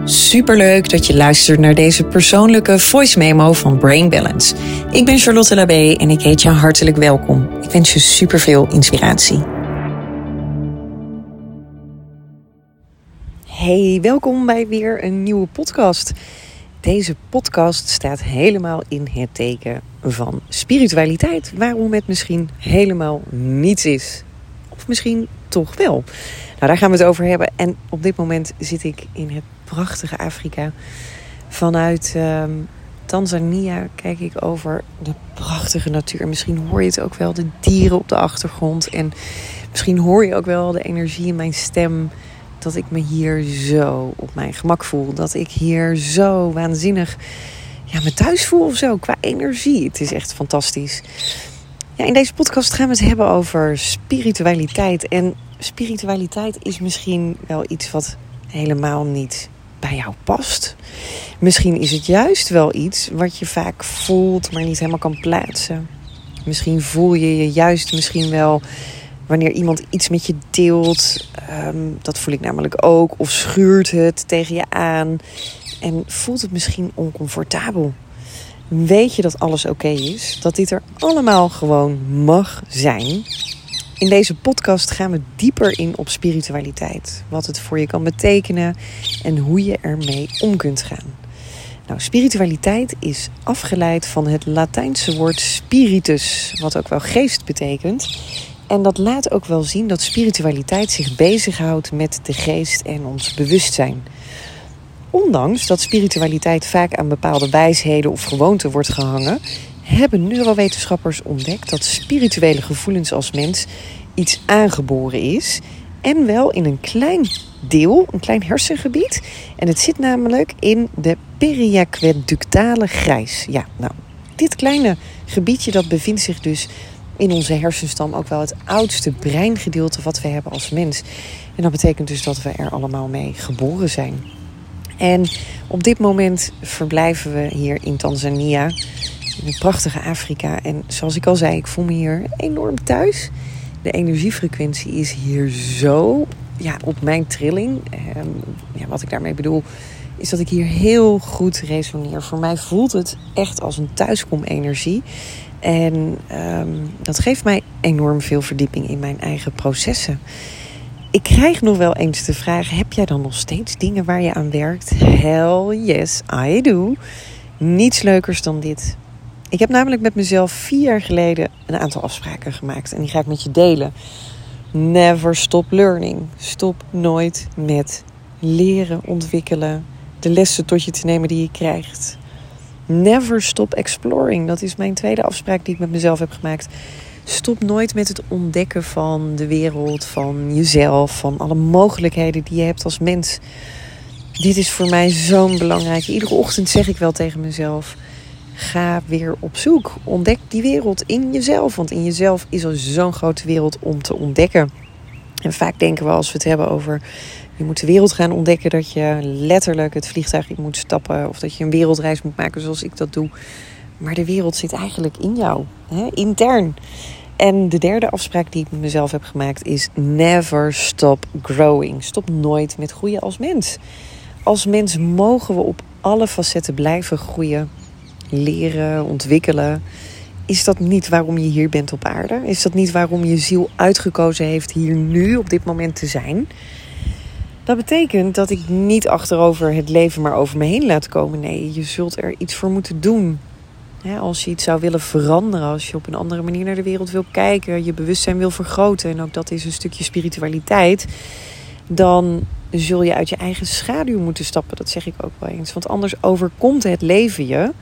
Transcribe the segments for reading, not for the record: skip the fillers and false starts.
Superleuk dat je luistert naar deze persoonlijke voice memo van Brain Balance. Ik ben Charlotte Labé en ik heet je hartelijk welkom. Ik wens je superveel inspiratie. Hey, welkom bij weer een nieuwe podcast. Deze podcast staat helemaal in het teken van spiritualiteit. Waarom het misschien helemaal niets is. Of misschien toch wel. Nou, daar gaan we het over hebben. En op dit moment zit ik in het prachtige Afrika. Vanuit Tanzania kijk ik over de prachtige natuur. Misschien hoor je het ook wel, de dieren op de achtergrond. En misschien hoor je ook wel de energie in mijn stem. Dat ik me hier zo op mijn gemak voel. Dat ik hier zo waanzinnig me thuis voel of zo. Qua energie. Het is echt fantastisch. Ja, in deze podcast gaan we het hebben over spiritualiteit. En spiritualiteit is misschien wel iets wat helemaal niet bij jou past. Misschien is het juist wel iets wat je vaak voelt, maar niet helemaal kan plaatsen. Misschien voel je je juist misschien wel wanneer iemand iets met je deelt. Dat voel ik namelijk ook. Of schuurt het tegen je aan. En voelt het misschien oncomfortabel. Weet je dat alles oké is? Dat dit er allemaal gewoon mag zijn? In deze podcast gaan we dieper in op spiritualiteit. Wat het voor je kan betekenen en hoe je ermee om kunt gaan. Nou, spiritualiteit is afgeleid van het Latijnse woord spiritus, wat ook wel geest betekent. En dat laat ook wel zien dat spiritualiteit zich bezighoudt met de geest en ons bewustzijn. Ondanks dat spiritualiteit vaak aan bepaalde wijsheden of gewoonten wordt gehangen, hebben neurowetenschappers ontdekt dat spirituele gevoelens als mens iets aangeboren is. En wel in een klein deel, een klein hersengebied. En het zit namelijk in de periaqueductale grijs. Ja, nou, dit kleine gebiedje dat bevindt zich dus in onze hersenstam, ook wel het oudste breingedeelte wat we hebben als mens. En dat betekent dus dat we er allemaal mee geboren zijn. En op dit moment verblijven we hier in Tanzania, in het prachtige Afrika. En zoals ik al zei, ik voel me hier enorm thuis. De energiefrequentie is hier zo op mijn trilling. Wat ik daarmee bedoel, is dat ik hier heel goed resoneer. Voor mij voelt het echt als een thuiskom-energie. En dat geeft mij enorm veel verdieping in mijn eigen processen. Ik krijg nog wel eens de vraag, heb jij dan nog steeds dingen waar je aan werkt? Hell yes, I do. Niets leukers dan dit. Ik heb namelijk met mezelf 4 jaar geleden een aantal afspraken gemaakt. En die ga ik met je delen. Never stop learning. Stop nooit met leren, ontwikkelen. De lessen tot je te nemen die je krijgt. Never stop exploring. Dat is mijn tweede afspraak die ik met mezelf heb gemaakt. Stop nooit met het ontdekken van de wereld, van jezelf, van alle mogelijkheden die je hebt als mens. Dit is voor mij zo'n belangrijk. Iedere ochtend zeg ik wel tegen mezelf, ga weer op zoek. Ontdek die wereld in jezelf. Want in jezelf is er zo'n grote wereld om te ontdekken. En vaak denken we als we het hebben over, je moet de wereld gaan ontdekken, dat je letterlijk het vliegtuig in moet stappen. Of dat je een wereldreis moet maken zoals ik dat doe. Maar de wereld zit eigenlijk in jou, intern. En de derde afspraak die ik met mezelf heb gemaakt is never stop growing. Stop nooit met groeien als mens. Als mens mogen we op alle facetten blijven groeien, leren, ontwikkelen. Is dat niet waarom je hier bent op aarde? Is dat niet waarom je ziel uitgekozen heeft hier nu op dit moment te zijn? Dat betekent dat ik niet achterover het leven maar over me heen laat komen. Nee, je zult er iets voor moeten doen. Als je iets zou willen veranderen, als je op een andere manier naar de wereld wil kijken, je bewustzijn wil vergroten, en ook dat is een stukje spiritualiteit, dan zul je uit je eigen schaduw moeten stappen. Dat zeg ik ook wel eens. Want anders overkomt het leven je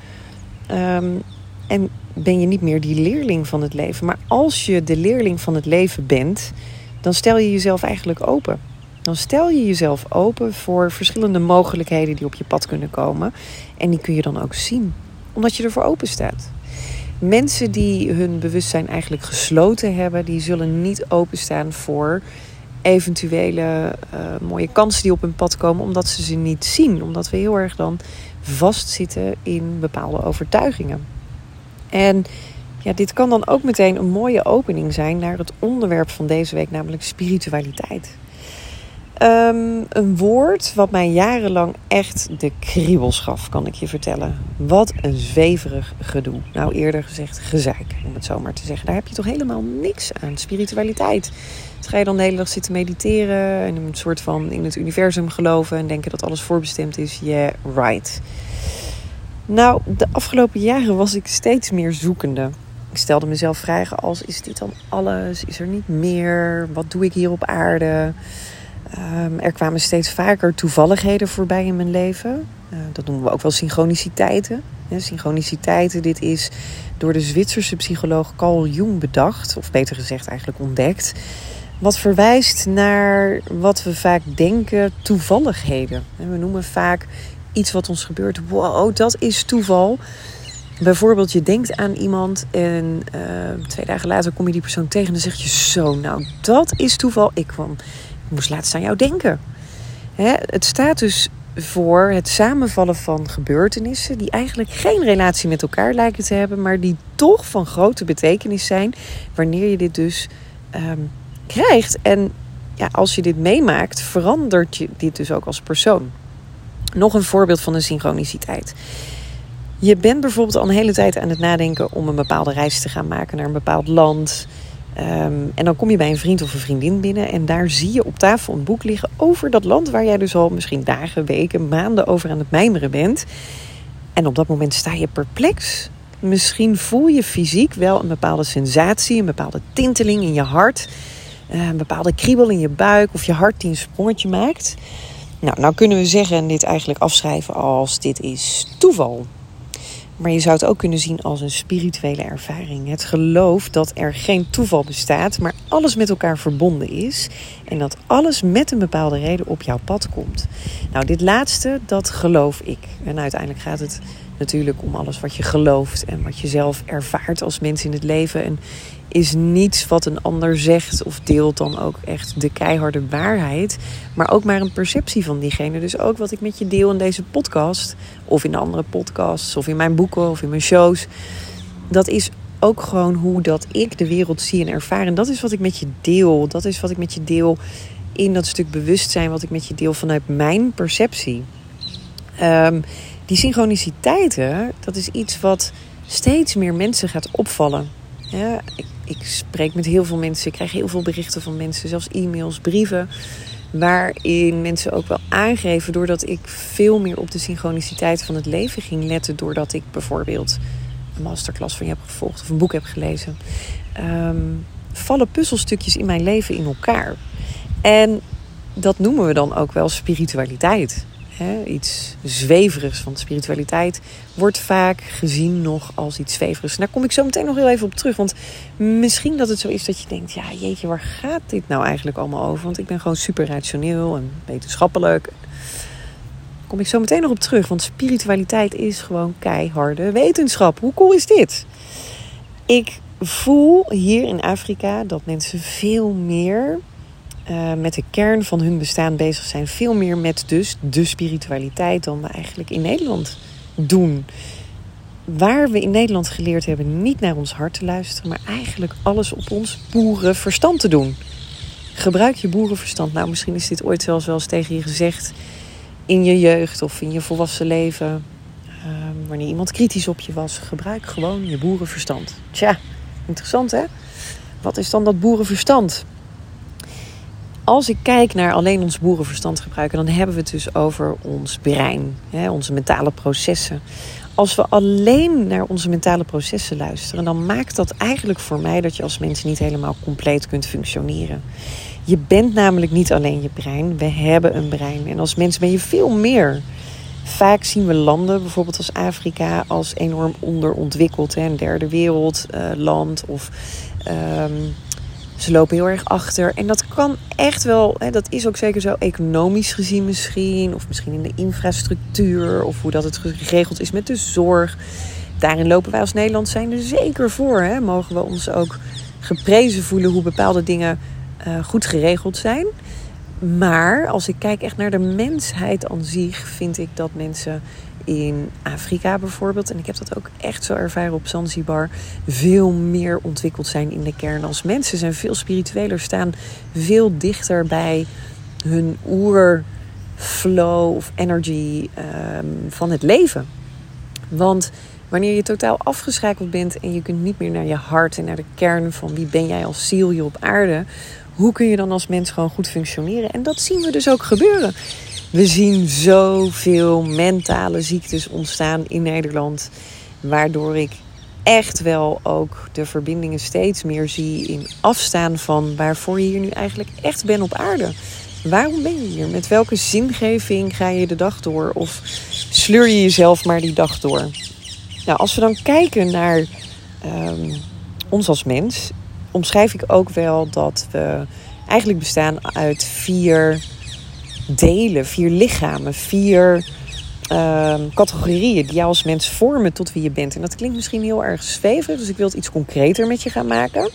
en ben je niet meer die leerling van het leven. Maar als je de leerling van het leven bent, dan stel je jezelf eigenlijk open. Dan stel je jezelf open voor verschillende mogelijkheden die op je pad kunnen komen. En die kun je dan ook zien, omdat je ervoor open staat. Mensen die hun bewustzijn eigenlijk gesloten hebben, die zullen niet openstaan voor eventuele mooie kansen die op hun pad komen, omdat ze niet zien. Omdat we heel erg dan vastzitten in bepaalde overtuigingen. En dit kan dan ook meteen een mooie opening zijn naar het onderwerp van deze week, namelijk spiritualiteit. Een woord wat mij jarenlang echt de kriebels gaf, kan ik je vertellen. Wat een zweverig gedoe. Nou, eerder gezegd gezeik, om het zo maar te zeggen. Daar heb je toch helemaal niks aan. Spiritualiteit. Dus ga je dan de hele dag zitten mediteren en een soort van in het universum geloven en denken dat alles voorbestemd is? Yeah, right. Nou, de afgelopen jaren was ik steeds meer zoekende. Ik stelde mezelf vragen als, is dit dan alles? Is er niet meer? Wat doe ik hier op aarde? Er kwamen steeds vaker toevalligheden voorbij in mijn leven. Dat noemen we ook wel synchroniciteiten. Synchroniciteiten, dit is door de Zwitserse psycholoog Carl Jung bedacht. Of beter gezegd eigenlijk ontdekt. Wat verwijst naar wat we vaak denken toevalligheden. We noemen vaak iets wat ons gebeurt. Wow, dat is toeval. Bijvoorbeeld, je denkt aan iemand en 2 dagen later kom je die persoon tegen en dan zeg je zo, nou dat is toeval. Ik moest laatst aan jou denken. Het staat dus voor het samenvallen van gebeurtenissen die eigenlijk geen relatie met elkaar lijken te hebben, maar die toch van grote betekenis zijn wanneer je dit dus krijgt. En ja, als je dit meemaakt, verandert je dit dus ook als persoon. Nog een voorbeeld van een synchroniciteit. Je bent bijvoorbeeld al een hele tijd aan het nadenken om een bepaalde reis te gaan maken naar een bepaald land. En dan kom je bij een vriend of een vriendin binnen en daar zie je op tafel een boek liggen over dat land waar jij dus al misschien dagen, weken, maanden over aan het mijmeren bent. En op dat moment sta je perplex. Misschien voel je fysiek wel een bepaalde sensatie, een bepaalde tinteling in je hart, een bepaalde kriebel in je buik of je hart die een sprongetje maakt. Nou kunnen we zeggen en dit eigenlijk afschrijven als dit is toeval. Maar je zou het ook kunnen zien als een spirituele ervaring. Het geloof dat er geen toeval bestaat, maar alles met elkaar verbonden is. En dat alles met een bepaalde reden op jouw pad komt. Nou, dit laatste, dat geloof ik. En uiteindelijk gaat het natuurlijk om alles wat je gelooft en wat je zelf ervaart als mens in het leven. En is niets wat een ander zegt of deelt dan ook echt de keiharde waarheid. Maar ook maar een perceptie van diegene. Dus ook wat ik met je deel in deze podcast, of in de andere podcasts, of in mijn boeken, of in mijn shows. Dat is ook gewoon hoe dat ik de wereld zie en ervaar. En dat is wat ik met je deel. Dat is wat ik met je deel in dat stuk bewustzijn, wat ik met je deel vanuit mijn perceptie. Die synchroniciteiten, dat is iets wat steeds meer mensen gaat opvallen. Ja, ik spreek met heel veel mensen, ik krijg heel veel berichten van mensen, zelfs e-mails, brieven, waarin mensen ook wel aangeven, doordat ik veel meer op de synchroniciteit van het leven ging letten, doordat ik bijvoorbeeld een masterclass van je heb gevolgd of een boek heb gelezen, vallen puzzelstukjes in mijn leven in elkaar. En dat noemen we dan ook wel spiritualiteit. Iets zweverigs, want spiritualiteit wordt vaak gezien nog als iets zweverigs. Daar kom ik zo meteen nog heel even op terug. Want misschien dat het zo is dat je denkt, ja jeetje, waar gaat dit nou eigenlijk allemaal over? Want ik ben gewoon super rationeel en wetenschappelijk. Daar kom ik zo meteen nog op terug. Want spiritualiteit is gewoon keiharde wetenschap. Hoe cool is dit? Ik voel hier in Afrika dat mensen veel meer met de kern van hun bestaan bezig zijn. Veel meer met dus de spiritualiteit dan we eigenlijk in Nederland doen. Waar we in Nederland geleerd hebben niet naar ons hart te luisteren, maar eigenlijk alles op ons boerenverstand te doen. Gebruik je boerenverstand. Nou, misschien is dit ooit zelfs wel eens tegen je gezegd in je jeugd of in je volwassen leven. Wanneer iemand kritisch op je was, gebruik gewoon je boerenverstand. Tja, interessant hè? Wat is dan dat boerenverstand? Als ik kijk naar alleen ons boerenverstand gebruiken, dan hebben we het dus over ons brein, onze mentale processen. Als we alleen naar onze mentale processen luisteren, dan maakt dat eigenlijk voor mij dat je als mens niet helemaal compleet kunt functioneren. Je bent namelijk niet alleen je brein, we hebben een brein. En als mens ben je veel meer. Vaak zien we landen, bijvoorbeeld als Afrika, als enorm onderontwikkeld. Een derde wereldland of ze lopen heel erg achter. En dat kan echt wel, dat is ook zeker zo economisch gezien misschien. Of misschien in de infrastructuur. Of hoe dat het geregeld is met de zorg. Daarin lopen wij als Nederland zijn er zeker voor. Mogen we ons ook geprezen voelen hoe bepaalde dingen goed geregeld zijn. Maar als ik kijk echt naar de mensheid aan zich, vind ik dat mensen in Afrika bijvoorbeeld, en ik heb dat ook echt zo ervaren op Zanzibar, veel meer ontwikkeld zijn in de kern als mensen. Zijn veel spiritueler, staan veel dichter bij hun oerflow of energy van het leven. Want wanneer je totaal afgeschakeld bent en je kunt niet meer naar je hart en naar de kern van wie ben jij als ziel hier op aarde, hoe kun je dan als mens gewoon goed functioneren? En dat zien we dus ook gebeuren. We zien zoveel mentale ziektes ontstaan in Nederland, waardoor ik echt wel ook de verbindingen steeds meer zie in afstaan van waarvoor je hier nu eigenlijk echt bent op aarde. Waarom ben je hier? Met welke zingeving ga je de dag door? Of sleur je jezelf maar die dag door? Nou, als we dan kijken naar ons als mens, omschrijf ik ook wel dat we eigenlijk bestaan uit 4 delen, 4 lichamen, 4 categorieën die jou als mens vormen tot wie je bent. En dat klinkt misschien heel erg zweverig, dus ik wil het iets concreter met je gaan maken.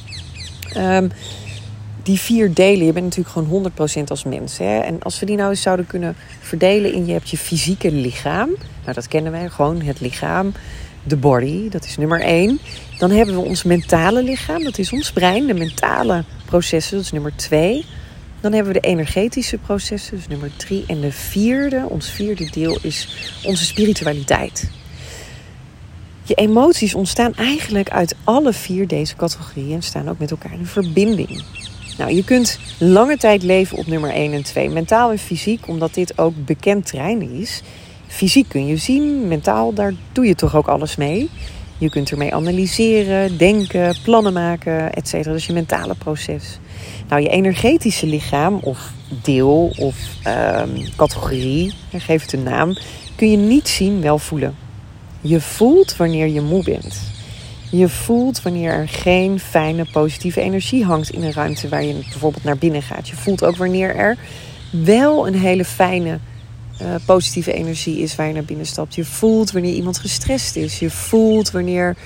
Die 4 delen, je bent natuurlijk gewoon 100% als mens. Hè? En als we die nou eens zouden kunnen verdelen in, je hebt je fysieke lichaam. Nou, dat kennen wij gewoon, het lichaam. De body, dat is nummer 1. Dan hebben we ons mentale lichaam, dat is ons brein. De mentale processen, dat is nummer 2. Dan hebben we de energetische processen, dus nummer 3. En ons vierde deel is onze spiritualiteit. Je emoties ontstaan eigenlijk uit alle 4 deze categorieën en staan ook met elkaar in verbinding. Nou, je kunt lange tijd leven op nummer 1 en 2. Mentaal en fysiek, omdat dit ook bekend terrein is. Fysiek kun je zien, mentaal, daar doe je toch ook alles mee. Je kunt ermee analyseren, denken, plannen maken, etc. Dat is je mentale proces. Nou, je energetische lichaam of deel of categorie, geef het een naam, kun je niet zien, wel voelen. Je voelt wanneer je moe bent. Je voelt wanneer er geen fijne, positieve energie hangt in een ruimte waar je bijvoorbeeld naar binnen gaat. Je voelt ook wanneer er wel een hele fijne, positieve energie is waar je naar binnen stapt. Je voelt wanneer iemand gestrest is. Je voelt wanneer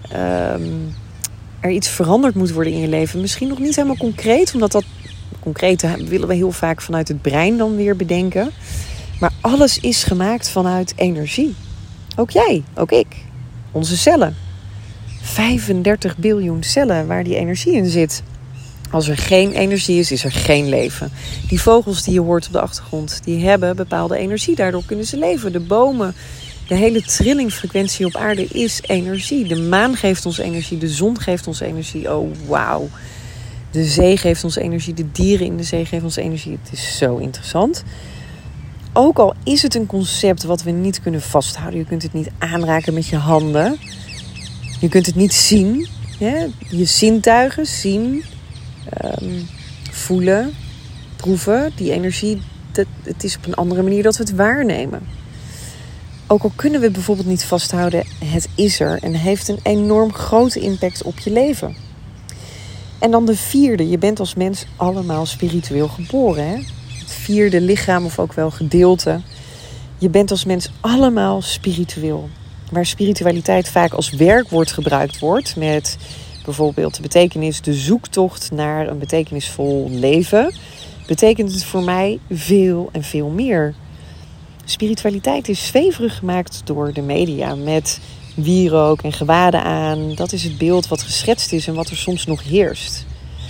er iets veranderd moet worden in je leven. Misschien nog niet helemaal concreet, omdat dat concrete willen we heel vaak vanuit het brein dan weer bedenken. Maar alles is gemaakt vanuit energie. Ook jij, ook ik. Onze cellen. 35 biljoen cellen waar die energie in zit. Als er geen energie is, is er geen leven. Die vogels die je hoort op de achtergrond, die hebben bepaalde energie. Daardoor kunnen ze leven. De bomen, de hele trillingfrequentie op aarde is energie. De maan geeft ons energie, de zon geeft ons energie. Oh, wauw. De zee geeft ons energie, de dieren in de zee geven ons energie. Het is zo interessant. Ook al is het een concept wat we niet kunnen vasthouden. Je kunt het niet aanraken met je handen. Je kunt het niet zien. Ja? Je zintuigen zien, voelen, proeven. Die energie, het is op een andere manier dat we het waarnemen. Ook al kunnen we bijvoorbeeld niet vasthouden, het is er en heeft een enorm grote impact op je leven. En dan de 4e, je bent als mens allemaal spiritueel geboren. Hè? Het 4e lichaam of ook wel gedeelte. Je bent als mens allemaal spiritueel. Waar spiritualiteit vaak als werkwoord gebruikt wordt met bijvoorbeeld de betekenis de zoektocht naar een betekenisvol leven, betekent het voor mij veel en veel meer. Spiritualiteit is zweverig gemaakt door de media met wierook en gewaden aan. Dat is het beeld wat geschetst is en wat er soms nog heerst.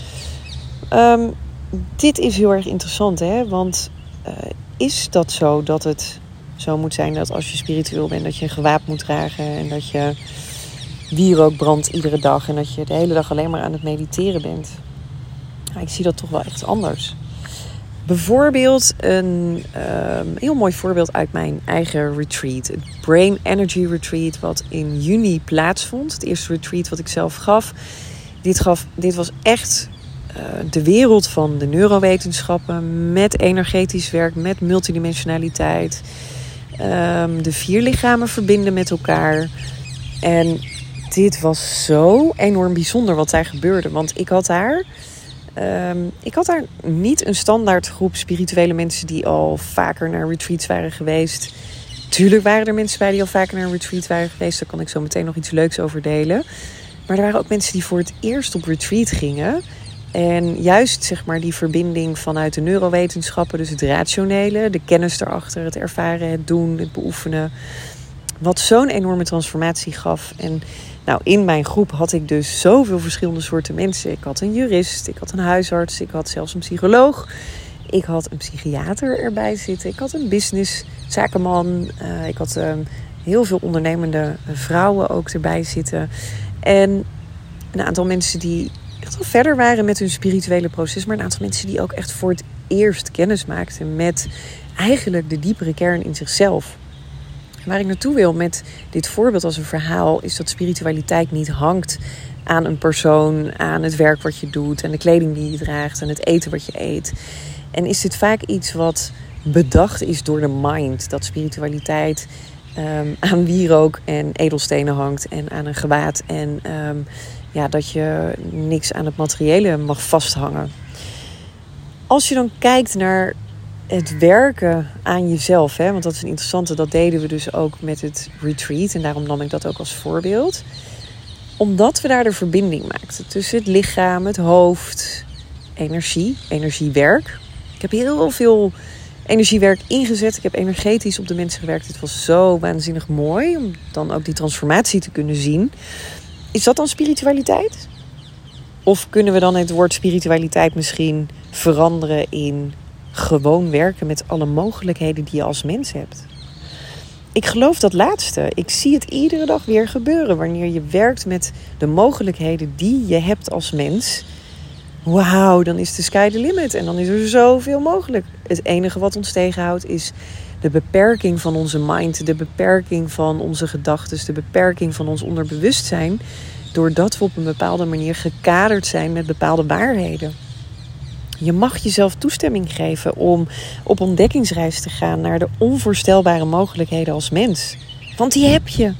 Dit is heel erg interessant, hè? Want is dat zo dat het zo moet zijn dat als je spiritueel bent, dat je een gewaad moet dragen en dat je wierook brandt iedere dag en dat je de hele dag alleen maar aan het mediteren bent? Nou, ik zie dat toch wel echt anders. Bijvoorbeeld een heel mooi voorbeeld uit mijn eigen retreat. Het Brain Energy Retreat wat in juni plaatsvond. Het eerste retreat wat ik zelf gaf. Dit was echt de wereld van de neurowetenschappen met energetisch werk, met multidimensionaliteit. De 4 lichamen verbinden met elkaar. En dit was zo enorm bijzonder wat daar gebeurde. Want ik had daar niet een standaard groep spirituele mensen die al vaker naar retreats waren geweest. Tuurlijk waren er mensen bij die al vaker naar een retreat waren geweest. Daar kan ik zo meteen nog iets leuks over delen. Maar er waren ook mensen die voor het eerst op retreat gingen. En juist zeg maar die verbinding vanuit de neurowetenschappen, dus het rationele, de kennis erachter, het ervaren, het doen, het beoefenen. Wat zo'n enorme transformatie gaf. En nou, in mijn groep had ik dus zoveel verschillende soorten mensen. Ik had een jurist, ik had een huisarts, ik had zelfs een psycholoog. Ik had een psychiater erbij zitten. Ik had een businesszakenman. Ik had heel veel ondernemende vrouwen ook erbij zitten. En een aantal mensen die echt wel verder waren met hun spirituele proces. Maar een aantal mensen die ook echt voor het eerst kennis maakten met eigenlijk de diepere kern in zichzelf. Waar ik naartoe wil met dit voorbeeld als een verhaal is dat spiritualiteit niet hangt aan een persoon, aan het werk wat je doet, aan de kleding die je draagt, aan het eten wat je eet. En is dit vaak iets wat bedacht is door de mind, dat spiritualiteit aan wierook en edelstenen hangt en aan een gewaad en dat je niks aan het materiële mag vasthangen. Als je dan kijkt naar het werken aan jezelf, want dat is een interessante, dat deden we dus ook met het retreat en daarom nam ik dat ook als voorbeeld. Omdat we daar de verbinding maakten tussen het lichaam, het hoofd, energiewerk. Ik heb heel veel energiewerk ingezet. Ik heb energetisch op de mensen gewerkt. Het was zo waanzinnig mooi om dan ook die transformatie te kunnen zien. Is dat dan spiritualiteit? Of kunnen we dan het woord spiritualiteit misschien veranderen in gewoon werken met alle mogelijkheden die je als mens hebt? Ik geloof dat laatste. Ik zie het iedere dag weer gebeuren. Wanneer je werkt met de mogelijkheden die je hebt als mens. Wauw, dan is de sky the limit. En dan is er zoveel mogelijk. Het enige wat ons tegenhoudt is de beperking van onze mind. De beperking van onze gedachten. De beperking van ons onderbewustzijn. Doordat we op een bepaalde manier gekaderd zijn met bepaalde waarheden. Je mag jezelf toestemming geven om op ontdekkingsreis te gaan naar de onvoorstelbare mogelijkheden als mens. Want die heb je.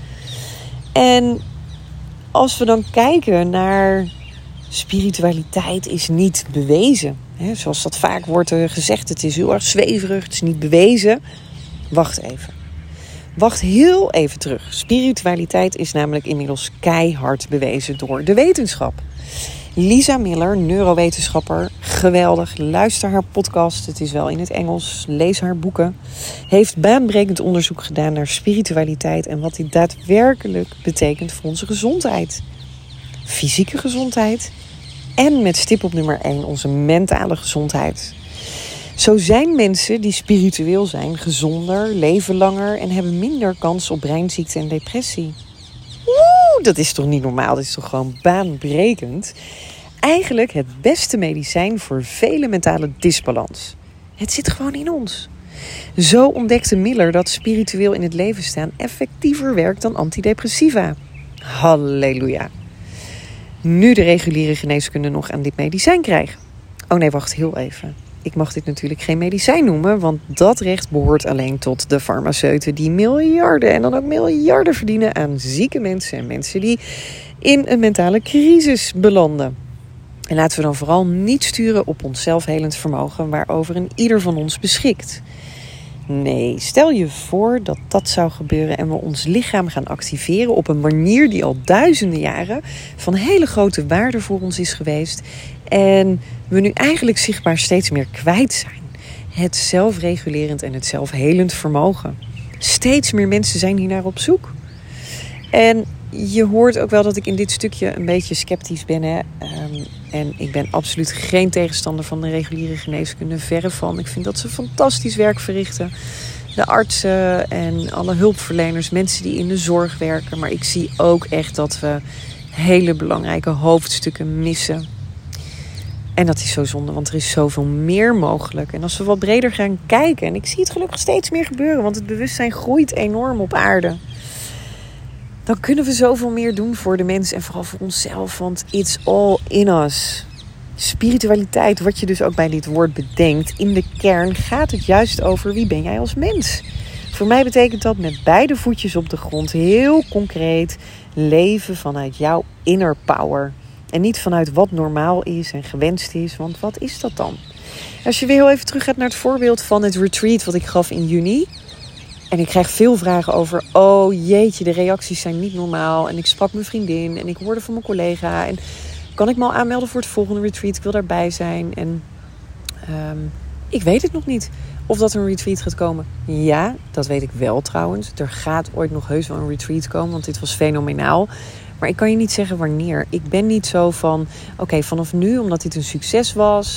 En als we dan kijken naar spiritualiteit is niet bewezen. Zoals dat vaak wordt gezegd, het is heel erg zweverig, het is niet bewezen. Wacht even. Wacht heel even terug. Spiritualiteit is namelijk inmiddels keihard bewezen door de wetenschap. Lisa Miller, neurowetenschapper, geweldig. Luister haar podcast, het is wel in het Engels. Lees haar boeken. Heeft baanbrekend onderzoek gedaan naar spiritualiteit en wat dit daadwerkelijk betekent voor onze gezondheid. Fysieke gezondheid en met stip op nummer 1 onze mentale gezondheid. Zo zijn mensen die spiritueel zijn gezonder, leven langer en hebben minder kans op breinziekte en depressie. Dat is toch niet normaal? Dat is toch gewoon baanbrekend? Eigenlijk het beste medicijn voor vele mentale disbalans. Het zit gewoon in ons. Zo ontdekte Miller dat spiritueel in het leven staan effectiever werkt dan antidepressiva. Halleluja. Nu de reguliere geneeskunde nog aan dit medicijn krijgen. Oh nee, wacht heel even. Ik mag dit natuurlijk geen medicijn noemen, want dat recht behoort alleen tot de farmaceuten die miljarden en dan ook miljarden verdienen aan zieke mensen en mensen die in een mentale crisis belanden. En laten we dan vooral niet sturen op ons zelfhelend vermogen waarover een ieder van ons beschikt. Nee, stel je voor dat dat zou gebeuren en we ons lichaam gaan activeren op een manier die al duizenden jaren van hele grote waarde voor ons is geweest. En we nu eigenlijk zichtbaar steeds meer kwijt zijn. Het zelfregulerend en het zelfhelend vermogen. Steeds meer mensen zijn hier naar op zoek. En je hoort ook wel dat ik in dit stukje een beetje sceptisch ben. En ik ben absoluut geen tegenstander van de reguliere geneeskunde. Verre van. Ik vind dat ze fantastisch werk verrichten. De artsen en alle hulpverleners, mensen die in de zorg werken. Maar ik zie ook echt dat we hele belangrijke hoofdstukken missen. En dat is zo zonde, want er is zoveel meer mogelijk. En als we wat breder gaan kijken, en ik zie het gelukkig steeds meer gebeuren, want het bewustzijn groeit enorm op aarde. Dan kunnen we zoveel meer doen voor de mens en vooral voor onszelf, want it's all in us. Spiritualiteit, wat je dus ook bij dit woord bedenkt, in de kern gaat het juist over wie ben jij als mens. Voor mij betekent dat met beide voetjes op de grond heel concreet leven vanuit jouw inner power. En niet vanuit wat normaal is en gewenst is, want wat is dat dan? Als je weer heel even terug gaat naar het voorbeeld van het retreat wat ik gaf in juni. En ik krijg veel vragen over, oh jeetje, de reacties zijn niet normaal. En ik sprak mijn vriendin en ik hoorde van mijn collega. En kan ik me al aanmelden voor het volgende retreat? Ik wil daarbij zijn. En ik weet het nog niet of dat er een retreat gaat komen. Ja, dat weet ik wel trouwens. Er gaat ooit nog heus wel een retreat komen, want dit was fenomenaal. Maar ik kan je niet zeggen wanneer. Ik ben niet zo van, oké, vanaf nu, omdat dit een succes was,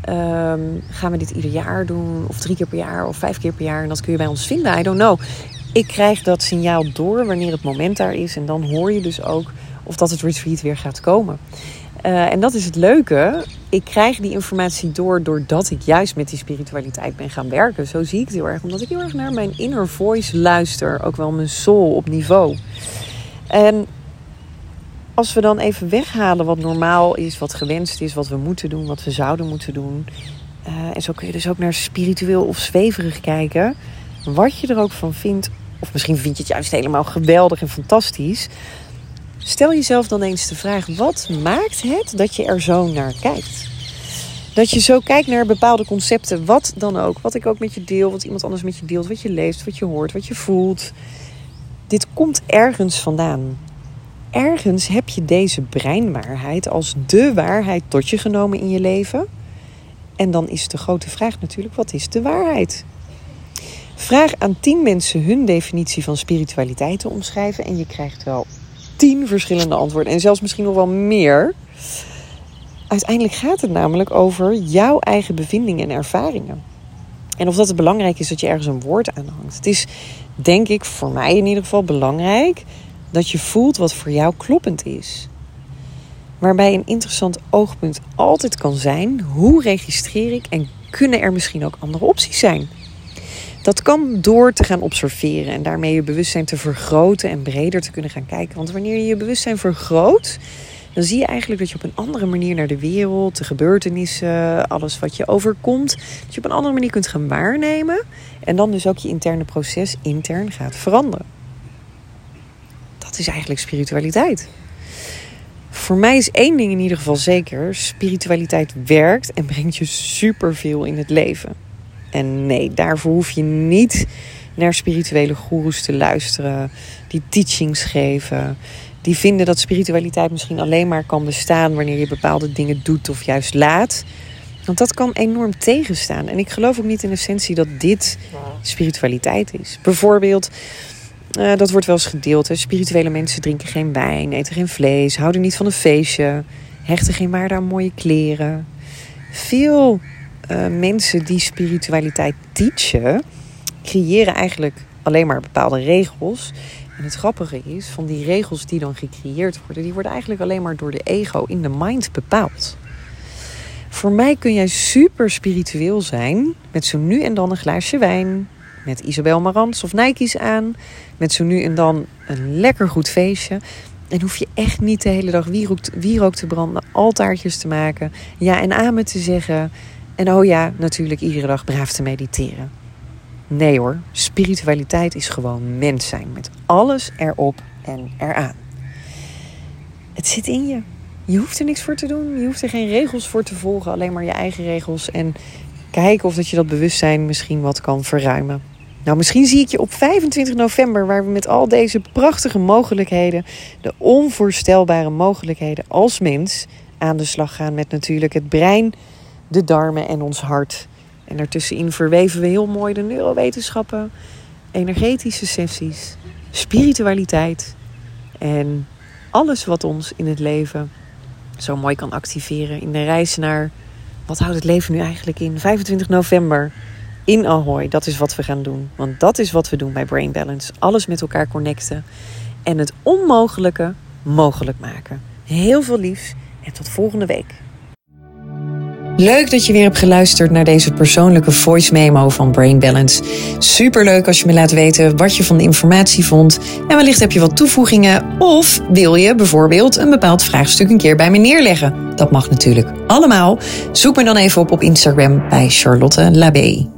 Gaan we dit ieder jaar doen? Of 3 keer per jaar? Of 5 keer per jaar? En dat kun je bij ons vinden. I don't know. Ik krijg dat signaal door wanneer het moment daar is. En dan hoor je dus ook of dat het retreat weer gaat komen. En dat is het leuke. Ik krijg die informatie doordat ik juist met die spiritualiteit ben gaan werken. Zo zie ik het heel erg. Omdat ik heel erg naar mijn inner voice luister. Ook wel mijn soul op niveau. En als we dan even weghalen wat normaal is, wat gewenst is, wat we moeten doen, wat we zouden moeten doen. En zo kun je dus ook naar spiritueel of zweverig kijken. Wat je er ook van vindt. Of misschien vind je het juist helemaal geweldig en fantastisch. Stel jezelf dan eens de vraag, wat maakt het dat je er zo naar kijkt? Dat je zo kijkt naar bepaalde concepten, wat dan ook. Wat ik ook met je deel, wat iemand anders met je deelt, wat je leest, wat je hoort, wat je voelt. Dit komt ergens vandaan. Ergens heb je deze breinwaarheid als de waarheid tot je genomen in je leven. En dan is de grote vraag natuurlijk, wat is de waarheid? Vraag aan 10 mensen hun definitie van spiritualiteit te omschrijven en je krijgt wel 10 verschillende antwoorden en zelfs misschien nog wel meer. Uiteindelijk gaat het namelijk over jouw eigen bevindingen en ervaringen. En of dat het belangrijk is dat je ergens een woord aan hangt. Het is, denk ik, voor mij in ieder geval belangrijk dat je voelt wat voor jou kloppend is. Waarbij een interessant oogpunt altijd kan zijn, hoe registreer ik en kunnen er misschien ook andere opties zijn? Dat kan door te gaan observeren en daarmee je bewustzijn te vergroten en breder te kunnen gaan kijken. Want wanneer je je bewustzijn vergroot, dan zie je eigenlijk dat je op een andere manier naar de wereld, de gebeurtenissen, alles wat je overkomt, dat je op een andere manier kunt gaan waarnemen. En dan dus ook je interne proces intern gaat veranderen. Dat is eigenlijk spiritualiteit. Voor mij is 1 ding in ieder geval zeker. Spiritualiteit werkt en brengt je superveel in het leven. En nee, daarvoor hoef je niet naar spirituele goeroes te luisteren. Die teachings geven. Die vinden dat spiritualiteit misschien alleen maar kan bestaan wanneer je bepaalde dingen doet of juist laat. Want dat kan enorm tegenstaan. En ik geloof ook niet in essentie dat dit spiritualiteit is. Bijvoorbeeld, dat wordt wel eens gedeeld. Hè? Spirituele mensen drinken geen wijn, eten geen vlees, houden niet van een feestje, hechten geen waarde aan mooie kleren. Veel mensen die spiritualiteit teachen, creëren eigenlijk alleen maar bepaalde regels. En het grappige is, van die regels die dan gecreëerd worden, die worden eigenlijk alleen maar door de ego in de mind bepaald. Voor mij kun jij super spiritueel zijn met zo nu en dan een glaasje wijn, met Isabel Marantz of Nike's aan, met zo nu en dan een lekker goed feestje. En hoef je echt niet de hele dag wierook te branden, altaartjes te maken, ja en amen te zeggen. En oh ja, natuurlijk iedere dag braaf te mediteren. Nee hoor, spiritualiteit is gewoon mens zijn. Met alles erop en eraan. Het zit in je. Je hoeft er niks voor te doen. Je hoeft er geen regels voor te volgen. Alleen maar je eigen regels. En kijken of dat je dat bewustzijn misschien wat kan verruimen. Nou, misschien zie ik je op 25 november... waar we met al deze prachtige mogelijkheden... de onvoorstelbare mogelijkheden als mens... aan de slag gaan met natuurlijk het brein, de darmen en ons hart... En daartussenin verweven we heel mooi de neurowetenschappen, energetische sessies, spiritualiteit en alles wat ons in het leven zo mooi kan activeren in de reis naar wat houdt het leven nu eigenlijk in. 25 november in Ahoy, dat is wat we gaan doen. Want dat is wat we doen bij Brain Balance. Alles met elkaar connecten en het onmogelijke mogelijk maken. Heel veel liefs en tot volgende week. Leuk dat je weer hebt geluisterd naar deze persoonlijke voice memo van Brain Balance. Superleuk als je me laat weten wat je van de informatie vond. En wellicht heb je wat toevoegingen. Of wil je bijvoorbeeld een bepaald vraagstuk een keer bij me neerleggen. Dat mag natuurlijk allemaal. Zoek me dan even op Instagram bij Charlotte Labé.